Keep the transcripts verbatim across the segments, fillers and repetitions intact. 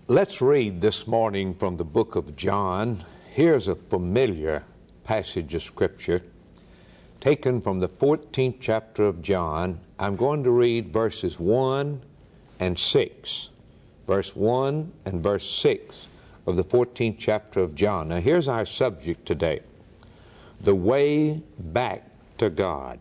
Let's read this morning from the book of John. Here's a familiar passage of Scripture taken from the fourteenth chapter of John. I'm going to read verses one and six. Verse one and verse six of the fourteenth chapter of John. Now here's our subject today: the way back to God.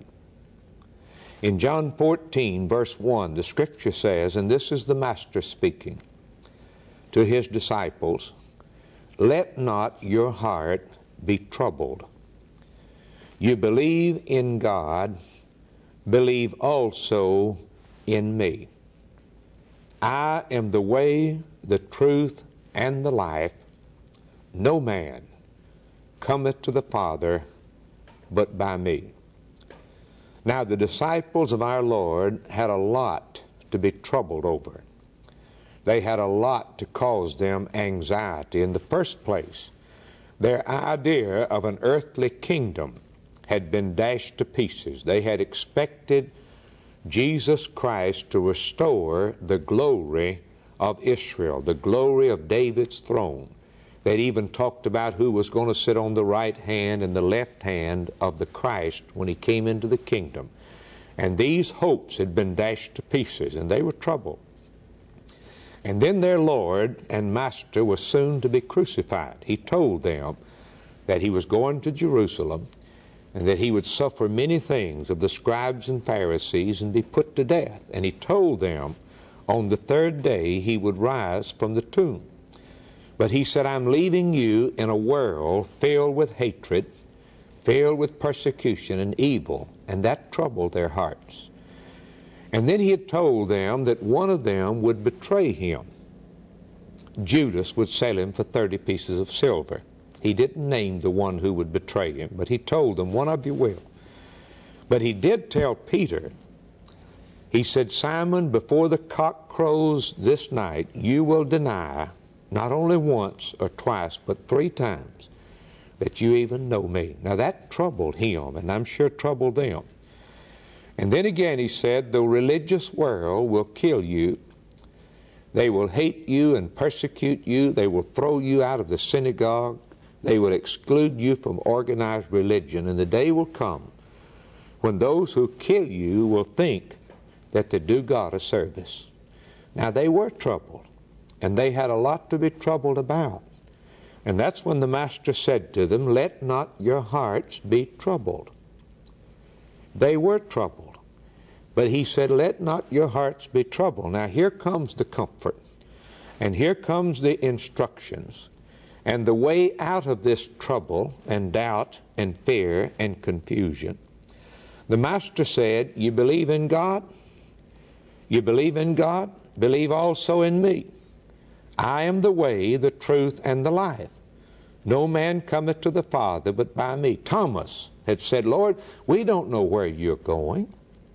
In John fourteen, verse one, the Scripture says, and this is the Master speaking to his disciples, "Let not your heart be troubled. You believe in God, believe also in me. I am the way, the truth, and the life. No man cometh to the Father but by me." Now the disciples of our Lord had a lot to be troubled over. They had a lot to cause them anxiety. In the first place, their idea of an earthly kingdom had been dashed to pieces. They had expected Jesus Christ to restore the glory of Israel, the glory of David's throne. They'd even talked about who was going to sit on the right hand and the left hand of the Christ when he came into the kingdom. And these hopes had been dashed to pieces, and they were troubled. And then their Lord and Master was soon to be crucified. He told them that he was going to Jerusalem and that he would suffer many things of the scribes and Pharisees and be put to death. And he told them on the third day he would rise from the tomb. But he said, "I'm leaving you in a world filled with hatred, filled with persecution and evil," and that troubled their hearts. And then he had told them that one of them would betray him. Judas would sell him for thirty pieces of silver. He didn't name the one who would betray him, but he told them, "One of you will." But he did tell Peter, he said, "Simon, before the cock crows this night, you will deny not only once or twice, but three times that you even know me." Now that troubled him, and I'm sure troubled them. And then again he said, "The religious world will kill you. They will hate you and persecute you. They will throw you out of the synagogue. They will exclude you from organized religion. And the day will come when those who kill you will think that they do God a service." Now they were troubled, and they had a lot to be troubled about. And that's when the Master said to them, "Let not your hearts be troubled." They were troubled. But he said, "Let not your hearts be troubled." Now here comes the comfort, and here comes the instructions, and the way out of this trouble and doubt and fear and confusion. The Master said, "You believe in God? You believe in God? Believe also in me. I am the way, the truth, and the life. No man cometh to the Father but by me." Thomas had said, "Lord, we don't know where you're going.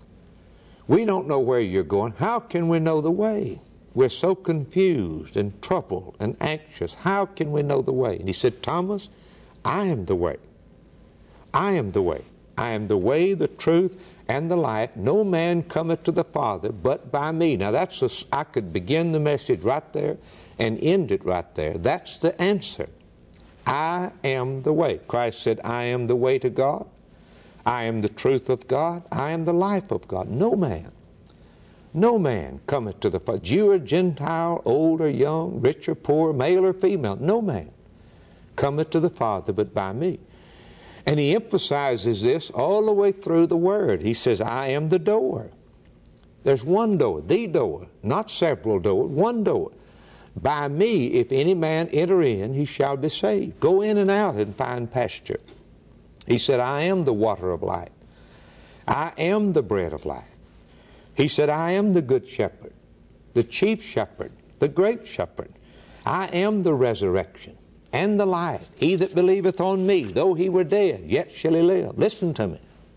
We don't know where you're going. How can we know the way? We're so confused and troubled and anxious. How can we know the way?" And he said, "Thomas, I am the way. I am the way. I am the way, the truth, and the life. No man cometh to the Father but by me." Now that's a, I could begin the message right there and end it right there. That's the answer. I am the way. Christ said, "I am the way to God. I am the truth of God. I am the life of God. No man, no man cometh to the Father." Jew or Gentile, old or young, rich or poor, male or female, no man cometh to the Father but by me. And he emphasizes this all the way through the Word. He says, "I am the door." There's one door, the door, not several doors, one door. "By me, if any man enter in, he shall be saved." Go in and out and find pasture. He said, "I am the water of life. I am the bread of life." He said, "I am the good shepherd, the chief shepherd, the great shepherd. I am the resurrection and the life. He that believeth on me, though he were dead, yet shall he live." Listen to me.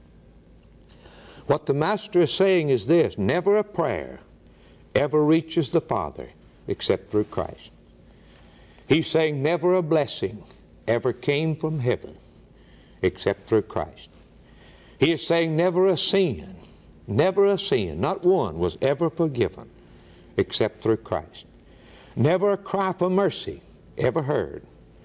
What the Master is saying is this: never a prayer ever reaches the Father except through Christ. He's saying never a blessing ever came from heaven except through Christ. He is saying never a sin, never a sin, not one was ever forgiven except through Christ. Never a cry for mercy ever heard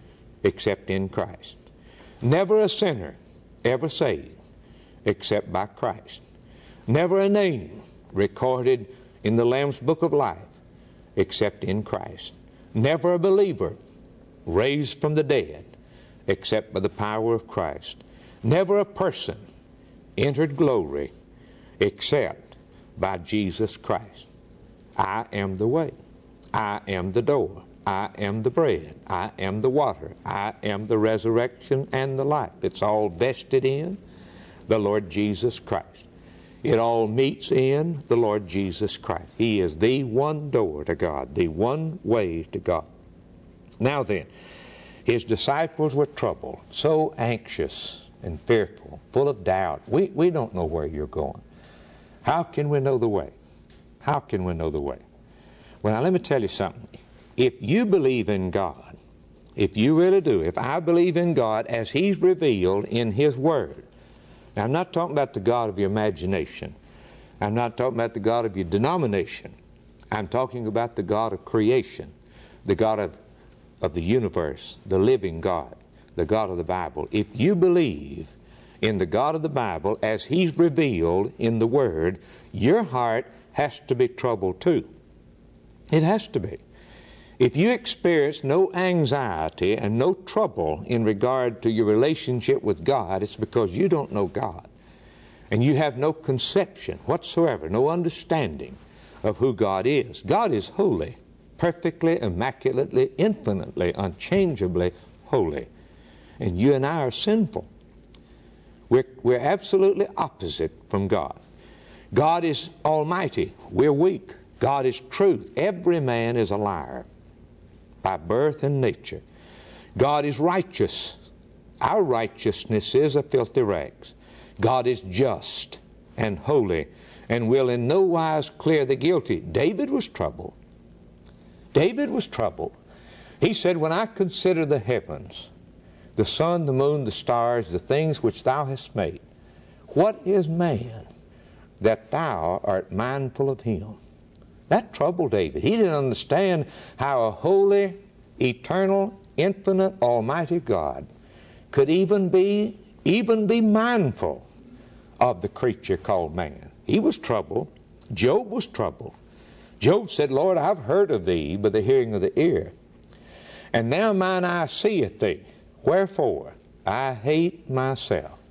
except in Christ. Never a sinner ever saved except by Christ. Never a name recorded in the Lamb's Book of Life except in Christ. Never a believer raised from the dead except by the power of Christ. Never a person entered glory except by Jesus Christ. I am the way. I am the door. I am the bread. I am the water. I am the resurrection and the life. It's all vested in the Lord Jesus Christ. It all meets in the Lord Jesus Christ. He is the one door to God, the one way to God. Now then, his disciples were troubled, so anxious and fearful, full of doubt. We, we don't know where you're going. How can we know the way? How can we know the way? Well, now let me tell you something. If you believe in God, if you really do, if I believe in God as He's revealed in His Word, now I'm not talking about the God of your imagination. I'm not talking about the God of your denomination. I'm talking about the God of creation, the God of, of the universe, the living God, the God of the Bible. If you believe in the God of the Bible as He's revealed in the Word, your heart has to be troubled too. It has to be. If you experience no anxiety and no trouble in regard to your relationship with God, it's because you don't know God. And you have no conception whatsoever, no understanding of who God is. God is holy, perfectly, immaculately, infinitely, unchangeably holy. And you and I are sinful. We're, we're absolutely opposite from God. God is almighty. We're weak. God is truth. Every man is a liar by birth and nature. God is righteous. Our righteousness is a filthy rags. God is just and holy and will in no wise clear the guilty. David was troubled. David was troubled. He said, when I consider the heavens, the sun, the moon, the stars, the things which thou hast made, what is man that thou art mindful of him? That troubled David. He didn't understand how a holy, eternal, infinite, almighty God could even be, even be mindful of the creature called man. He was troubled. Job was troubled. Job said, Lord, I've heard of thee by the hearing of the ear, and now mine eye seeth thee. Wherefore I hate myself.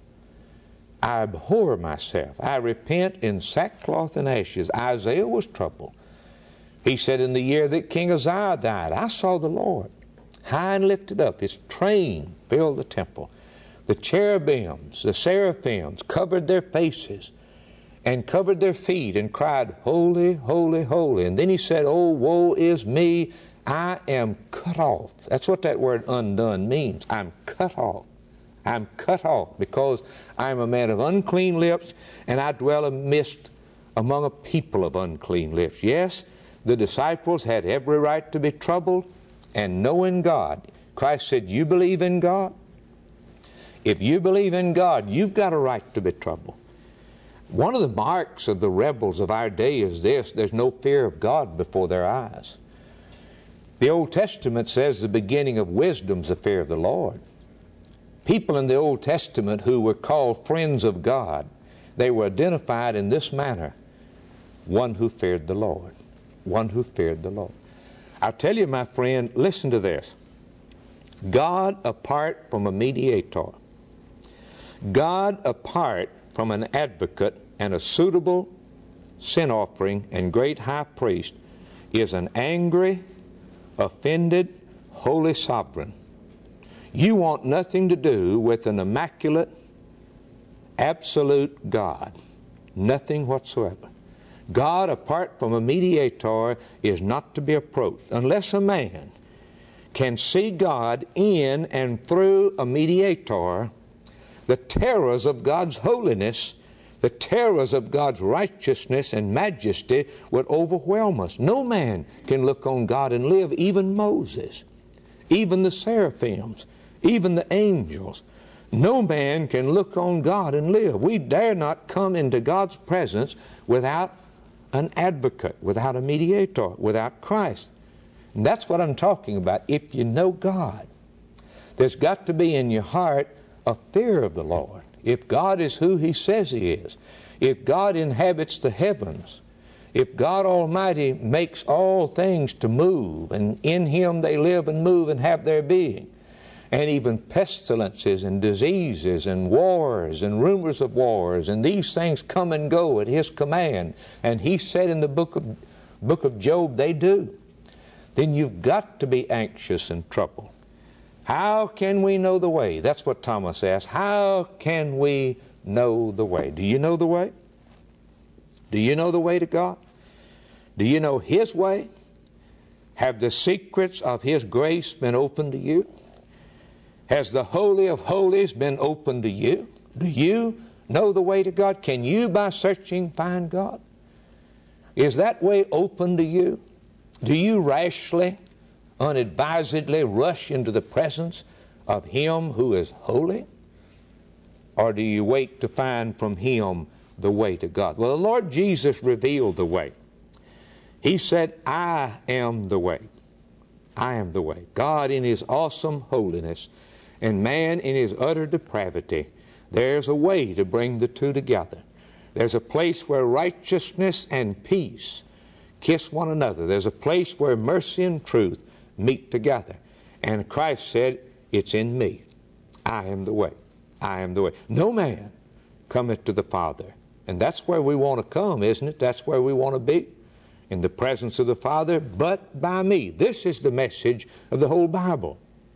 I abhor myself. I repent in sackcloth and ashes. Isaiah was troubled. He said, in the year that King Uzziah died, I saw the Lord high and lifted up. His train filled the temple. The cherubims, the seraphims covered their faces and covered their feet and cried, holy, holy, holy. And then he said, oh, woe is me. I am cut off. That's what that word undone means. I'm cut off. I'm cut off because I'm a man of unclean lips, and I dwell amidst among a people of unclean lips. Yes, the disciples had every right to be troubled and knowing God. Christ said, you believe in God? If you believe in God, you've got a right to be troubled. One of the marks of the rebels of our day is this: there's no fear of God before their eyes. The Old Testament says the beginning of wisdom is the fear of the Lord. People in the Old Testament who were called friends of God, they were identified in this manner: one who feared the Lord. One who feared the Lord. I'll tell you, my friend, listen to this. God apart from a mediator, God apart from an advocate and a suitable sin offering and great high priest, is an angry, offended, holy sovereign. You want nothing to do with an immaculate, absolute God. Nothing whatsoever. God, apart from a mediator, is not to be approached. Unless a man can see God in and through a mediator, the terrors of God's holiness, the terrors of God's righteousness and majesty would overwhelm us. No man can look on God and live, even Moses, even the seraphims, even the angels. No man can look on God and live. We dare not come into God's presence without an advocate, without a mediator, without Christ. And that's what I'm talking about. If you know God, there's got to be in your heart a fear of the Lord. If God is who He says He is, if God inhabits the heavens, if God Almighty makes all things to move, and in Him they live and move and have their being, and even pestilences and diseases and wars and rumors of wars, and these things come and go at His command, and He said in the book of, book of Job they do, then you've got to be anxious and troubled. How can we know the way? That's what Thomas asked. How can we know the way? Do you know the way? Do you know the way to God? Do you know His way? Have the secrets of His grace been opened to you? Has the Holy of Holies been opened to you? Do you know the way to God? Can you, by searching, find God? Is that way open to you? Do you rashly, unadvisedly rush into the presence of Him who is holy? Or do you wait to find from Him the way to God? Well, the Lord Jesus revealed the way. He said, I am the way. I am the way. God in His awesome holiness and man in his utter depravity, there's a way to bring the two together. There's a place where righteousness and peace kiss one another. There's a place where mercy and truth meet together. And Christ said, it's in me. I am the way. I am the way. No man cometh to the Father. And that's where we want to come, isn't it? That's where we want to be, in the presence of the Father, but by me. This is the message of the whole Bible.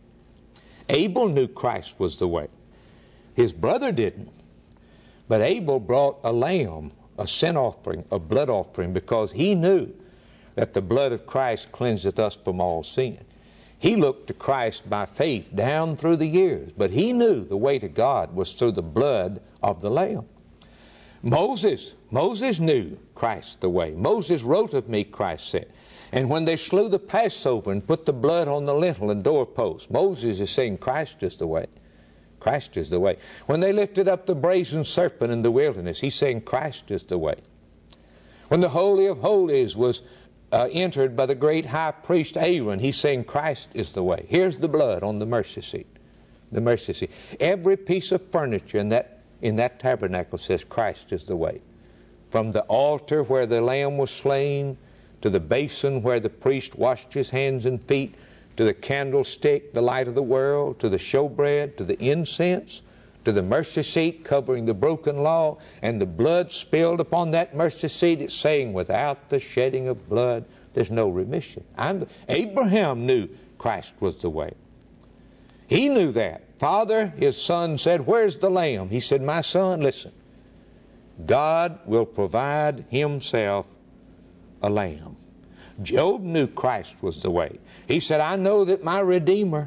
Abel knew Christ was the way. His brother didn't. But Abel brought a lamb, a sin offering, a blood offering, because he knew that the blood of Christ cleanseth us from all sin. He looked to Christ by faith down through the years, but he knew the way to God was through the blood of the lamb. Moses, Moses knew Christ the way. Moses wrote of me, Christ said. And when they slew the Passover and put the blood on the lintel and doorpost, Moses is saying Christ is the way. Christ is the way. When they lifted up the brazen serpent in the wilderness, he's saying Christ is the way. When the Holy of Holies was uh, entered by the great high priest Aaron, he's saying Christ is the way. Here's the blood on the mercy seat. The mercy seat. Every piece of furniture in that, in that tabernacle says Christ is the way. From the altar where the lamb was slain, to the basin where the priest washed his hands and feet, to the candlestick, the light of the world, to the showbread, to the incense, to the mercy seat covering the broken law, and the blood spilled upon that mercy seat. It's saying, without the shedding of blood, there's no remission. I'm, Abraham knew Christ was the way. He knew that. Father, his son said, where's the lamb? He said, my son, listen, God will provide Himself a lamb. Job knew Christ was the way. He said, I know that my Redeemer,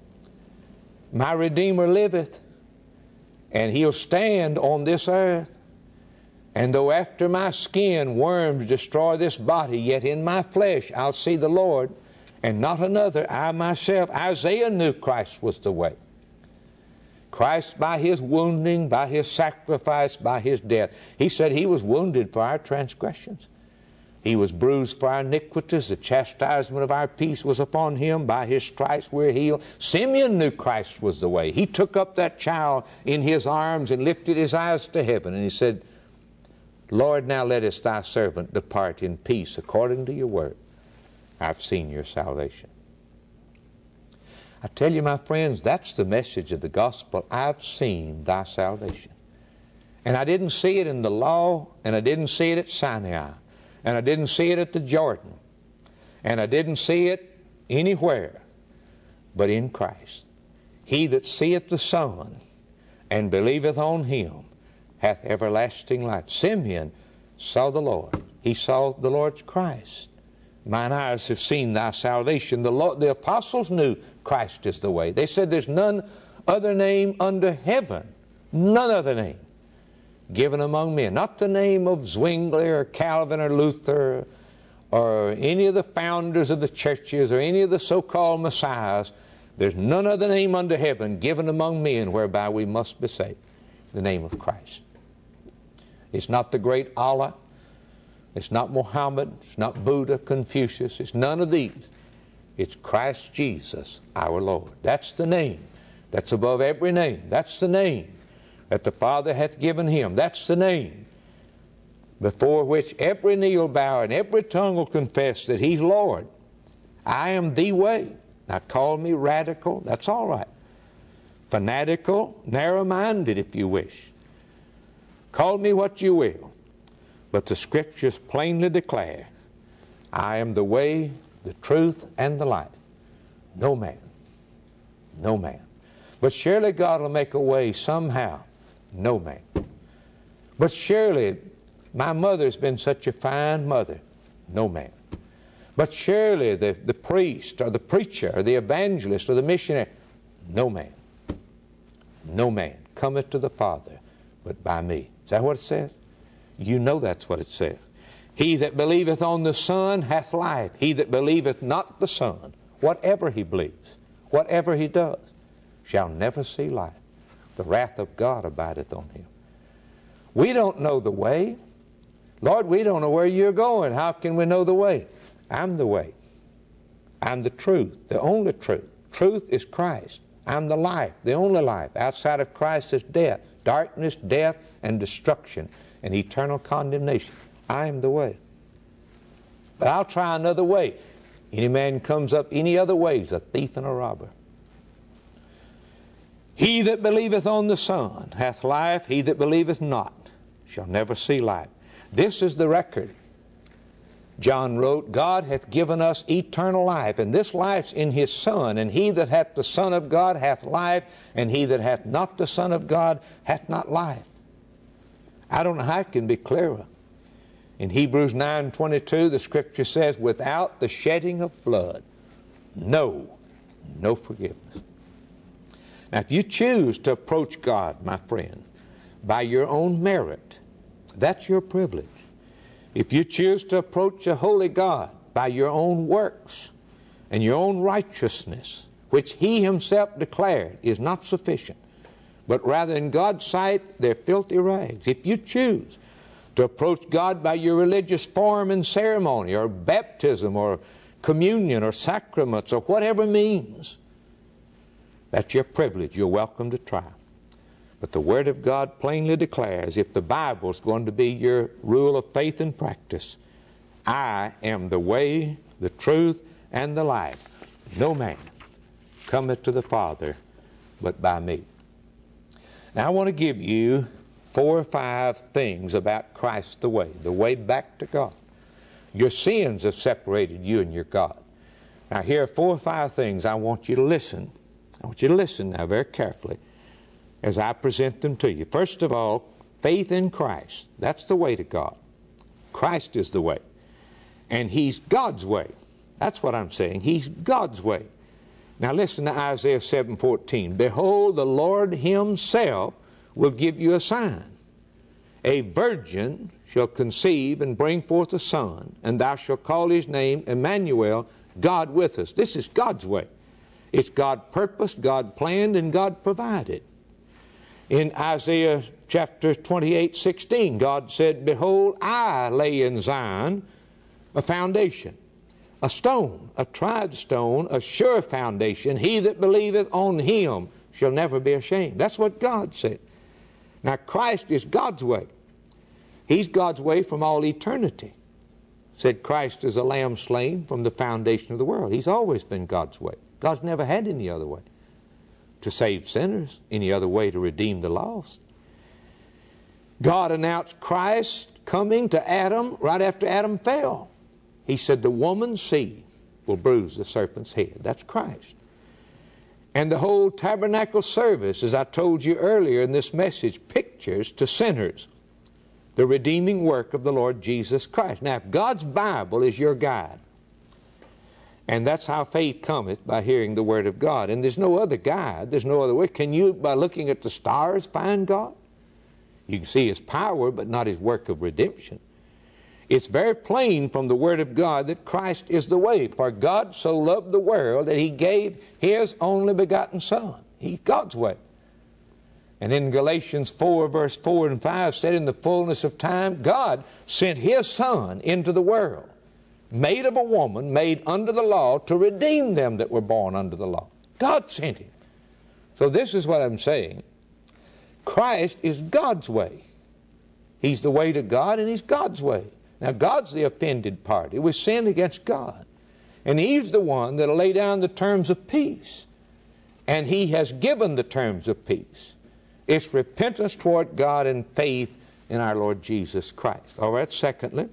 my Redeemer liveth, and He'll stand on this earth. And though after my skin worms destroy this body, yet in my flesh I'll see the Lord, and not another, I myself. Isaiah knew Christ was the way. Christ, by His wounding, by His sacrifice, by His death. He said He was wounded for our transgressions. He was bruised for our iniquities. The chastisement of our peace was upon Him. By His stripes we're healed. Simeon knew Christ was the way. He took up that child in his arms and lifted his eyes to heaven. And he said, Lord, now lettest Thy servant depart in peace according to Your word. I've seen Your salvation. I tell you, my friends, that's the message of the gospel. I've seen Thy salvation. And I didn't see it in the law, and I didn't see it at Sinai. And I didn't see it at the Jordan. And I didn't see it anywhere but in Christ. He that seeth the Son and believeth on Him hath everlasting life. Simeon saw the Lord. He saw the Lord's Christ. Mine eyes have seen Thy salvation. The, Lord, the apostles knew Christ is the way. They said there's none other name under heaven, none other name given among men. Not the name of Zwingli or Calvin or Luther or any of the founders of the churches or any of the so-called messiahs. There's none other name under heaven given among men whereby we must be saved. The name of Christ. It's not the great Allah. It's not Muhammad. It's not Buddha, Confucius. It's none of these. It's Christ Jesus, our Lord. That's the name that's above every name. That's the name that the Father hath given him. That's the name before which every knee will bow and every tongue will confess that he's Lord. I am the way. Now call me radical, that's all right. Fanatical, narrow-minded if you wish. Call me what you will. But the Scriptures plainly declare, I am the way, the truth, and the life. No man. No man. But surely God will make a way somehow. No man. But surely my mother's been such a fine mother. No man. But surely the, the priest or the preacher or the evangelist or the missionary. No man. No man cometh to the Father but by me. Is that what it says? You know that's what it says. He that believeth on the Son hath life. He that believeth not the Son, whatever he believes, whatever he does, shall never see life. The wrath of God abideth on him. We don't know the way. Lord, we don't know where you're going. How can we know the way? I'm the way. I'm the truth, the only truth. Truth is Christ. I'm the life, the only life. Outside of Christ is death, darkness, death, and destruction, and eternal condemnation. I am the way. But I'll try another way. Any man comes up any other way is a thief and a robber. He that believeth on the Son hath life. He that believeth not shall never see life. This is the record. John wrote, God hath given us eternal life, and this life's in His Son. And he that hath the Son of God hath life, and he that hath not the Son of God hath not life. I don't know how it can be clearer. In Hebrews nine twenty-two, the Scripture says, without the shedding of blood, no, no forgiveness. Now, if you choose to approach God, my friend, by your own merit, that's your privilege. If you choose to approach a holy God by your own works and your own righteousness, which He Himself declared is not sufficient, but rather in God's sight they're filthy rags. If you choose to approach God by your religious form and ceremony or baptism or communion or sacraments or whatever means, that's your privilege. You're welcome to try. But the Word of God plainly declares, if the Bible is going to be your rule of faith and practice, I am the way, the truth, and the life. No man cometh to the Father but by me. Now I want to give you four or five things about Christ the way, the way back to God. Your sins have separated you and your God. Now here are four or five things I want you to listen. I want you to listen now very carefully as I present them to you. First of all, faith in Christ. That's the way to God. Christ is the way. And He's God's way. That's what I'm saying. He's God's way. Now listen to Isaiah seven fourteen. Behold, the Lord Himself will give you a sign. A virgin shall conceive and bring forth a son, and thou shalt call his name Emmanuel, God with us. This is God's way. It's God purposed, God planned, and God provided. In Isaiah chapter twenty-eight sixteen, God said, behold, I lay in Zion a foundation, a stone, a tried stone, a sure foundation. He that believeth on Him shall never be ashamed. That's what God said. Now Christ is God's way. He's God's way from all eternity. Said Christ is a lamb slain from the foundation of the world. He's always been God's way. God's never had any other way to save sinners, any other way to redeem the lost. God announced Christ coming to Adam right after Adam fell. He said the woman's seed will bruise the serpent's head. That's Christ. And the whole tabernacle service, as I told you earlier in this message, pictures to sinners the redeeming work of the Lord Jesus Christ. Now, if God's Bible is your guide, and that's how faith cometh, by hearing the Word of God. And there's no other guide. There's no other way. Can you, by looking at the stars, find God? You can see His power, but not His work of redemption. It's very plain from the Word of God that Christ is the way. For God so loved the world that He gave His only begotten Son. He's God's way. And in Galatians four, verse four and five, said in the fullness of time, God sent His Son into the world made of a woman, made under the law, to redeem them that were born under the law. God sent him. So this is what I'm saying. Christ is God's way. He's the way to God, and He's God's way. Now, God's the offended party. We sinned against God. And He's the one that will lay down the terms of peace. And He has given the terms of peace. It's repentance toward God and faith in our Lord Jesus Christ. All right, secondly,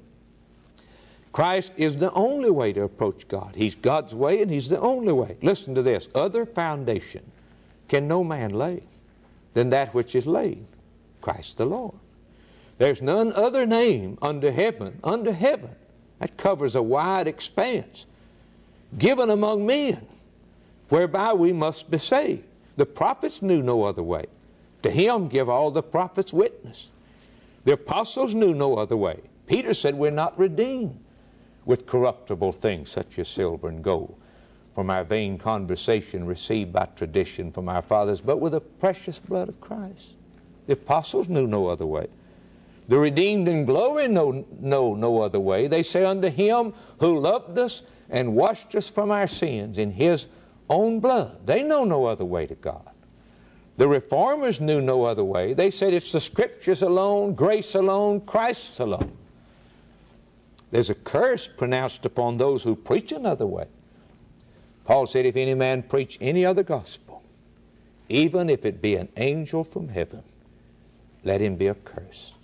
Christ is the only way to approach God. He's God's way, and He's the only way. Listen to this. Other foundation can no man lay than that which is laid, Christ the Lord. There's none other name under heaven, under heaven, that covers a wide expanse, given among men, whereby we must be saved. The prophets knew no other way. To Him give all the prophets witness. The apostles knew no other way. Peter said we're not redeemed with corruptible things such as silver and gold from our vain conversation received by tradition from our fathers, but with the precious blood of Christ. The apostles knew no other way. The redeemed in glory know, know no other way. They say unto Him who loved us and washed us from our sins in His own blood. They know no other way to God. The reformers knew no other way. They said it's the Scriptures alone, grace alone, Christ alone. There's a curse pronounced upon those who preach another way. Paul said, if any man preach any other gospel, even if it be an angel from heaven, let him be accursed.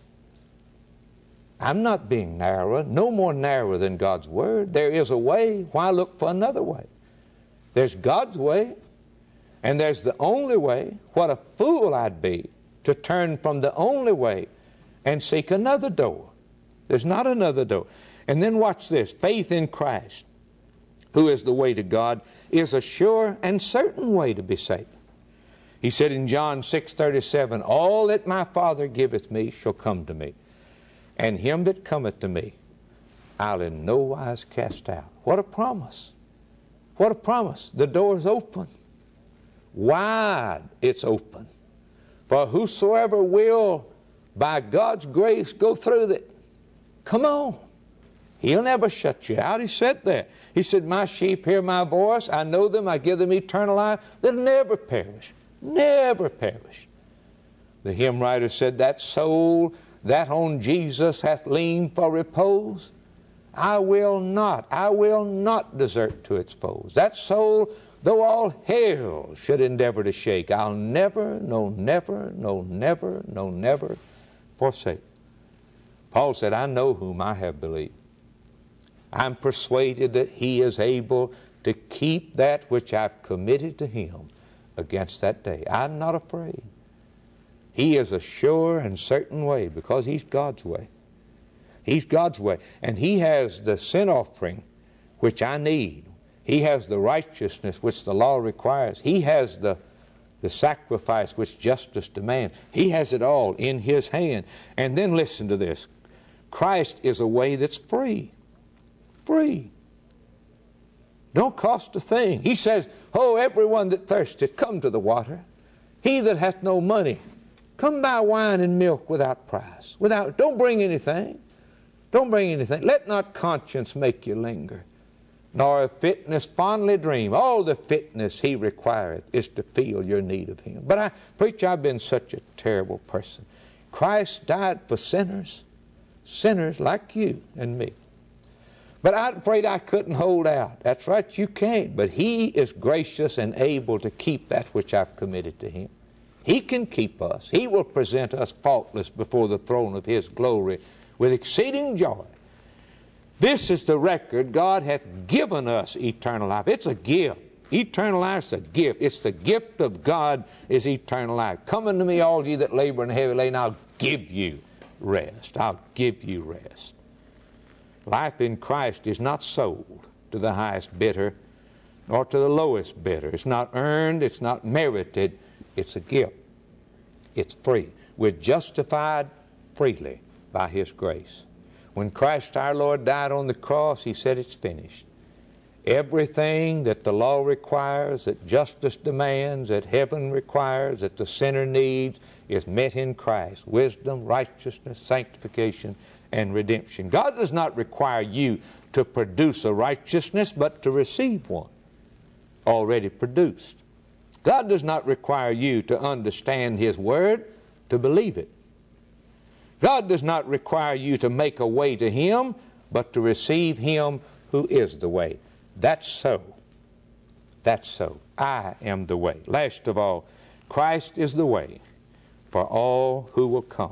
I'm not being narrow, no more narrow than God's Word. There is a way. Why look for another way? There's God's way, and there's the only way. What a fool I'd be to turn from the only way and seek another door. There's not another door. And then watch this. Faith in Christ, who is the way to God, is a sure and certain way to be saved. He said in John six thirty-seven, all that my Father giveth me shall come to me, and him that cometh to me I'll in no wise cast out. What a promise. What a promise. The door is open. Wide it's open. For whosoever will, by God's grace, go through it. Come on. He'll never shut you out. He said that. He said, my sheep hear my voice. I know them. I give them eternal life. They'll never perish. Never perish. The hymn writer said, that soul that on Jesus hath leaned for repose, I will not, I will not desert to its foes. That soul, though all hell should endeavor to shake, I'll never, no never, no never, no never forsake. Paul said, I know whom I have believed. I'm persuaded that He is able to keep that which I've committed to Him against that day. I'm not afraid. He is a sure and certain way because He's God's way. He's God's way. And He has the sin offering which I need. He has the righteousness which the law requires. He has the, the sacrifice which justice demands. He has it all in His hand. And then listen to this. Christ is a way that's free. Free. Don't cost a thing. He says, oh, everyone that thirsteth, come to the water. He that hath no money, come buy wine and milk without price. Without, don't bring anything. Don't bring anything. Let not conscience make you linger, nor of fitness fondly dream. All the fitness He requireth is to feel your need of Him. But I, preach, I've been such a terrible person. Christ died for sinners, sinners like you and me. But I'm afraid I couldn't hold out. That's right, you can't. But He is gracious and able to keep that which I've committed to Him. He can keep us. He will present us faultless before the throne of His glory with exceeding joy. This is the record. God hath given us eternal life. It's a gift. Eternal life is a gift. It's the gift of God is eternal life. Come unto me, all ye that labor and heavy laden, I'll give you rest. I'll give you rest. Life in Christ is not sold to the highest bidder nor to the lowest bidder. It's not earned. It's not merited. It's a gift. It's free. We're justified freely by His grace. When Christ our Lord died on the cross, He said it's finished. Everything that the law requires, that justice demands, that heaven requires, that the sinner needs, is met in Christ. Wisdom, righteousness, sanctification, and redemption. God does not require you to produce a righteousness, but to receive one already produced. God does not require you to understand His Word, to believe it. God does not require you to make a way to Him, but to receive Him who is the way. That's so. That's so. I am the way. Last of all, Christ is the way for all who will come,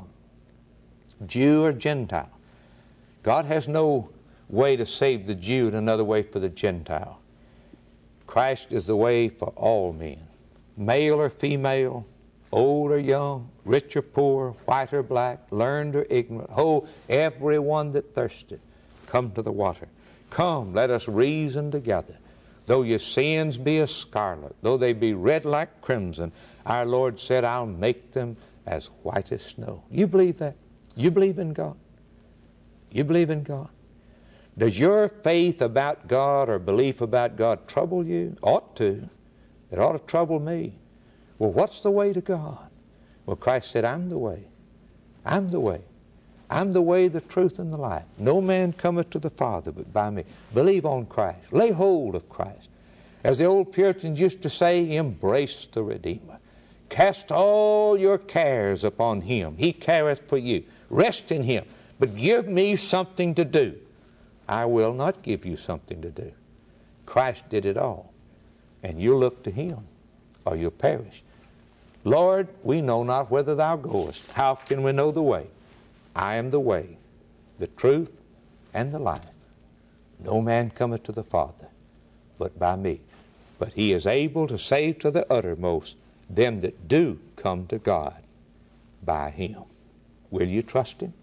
Jew or Gentile. God has no way to save the Jew and another way for the Gentile. Christ is the way for all men, male or female, old or young, rich or poor, white or black, learned or ignorant. Oh, everyone that thirsteth, come to the water. Come, let us reason together. Though your sins be as scarlet, though they be red like crimson, our Lord said, I'll make them as white as snow. You believe that? You believe in God? You believe in God? Does your faith about God or belief about God trouble you? Ought to. It ought to trouble me. Well, what's the way to God? Well, Christ said, I'm the way. I'm the way. I'm the way, the truth, and the life. No man cometh to the Father but by me. Believe on Christ. Lay hold of Christ. As the old Puritans used to say, embrace the Redeemer. Cast all your cares upon Him. He careth for you. Rest in Him. But give me something to do. I will not give you something to do. Christ did it all. And you look to Him, or you'll perish. Lord, we know not whither Thou goest. How can we know the way? I am the way, the truth, and the life. No man cometh to the Father but by me. But He is able to save to the uttermost them that do come to God by Him. Will you trust Him?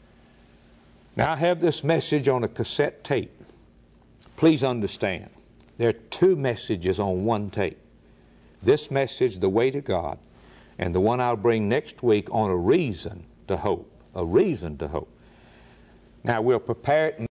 Now, I have this message on a cassette tape. Please understand, there are two messages on one tape. This message, The Way to God, and the one I'll bring next week on a reason to hope. A reason to hope. Now, we'll prepare it.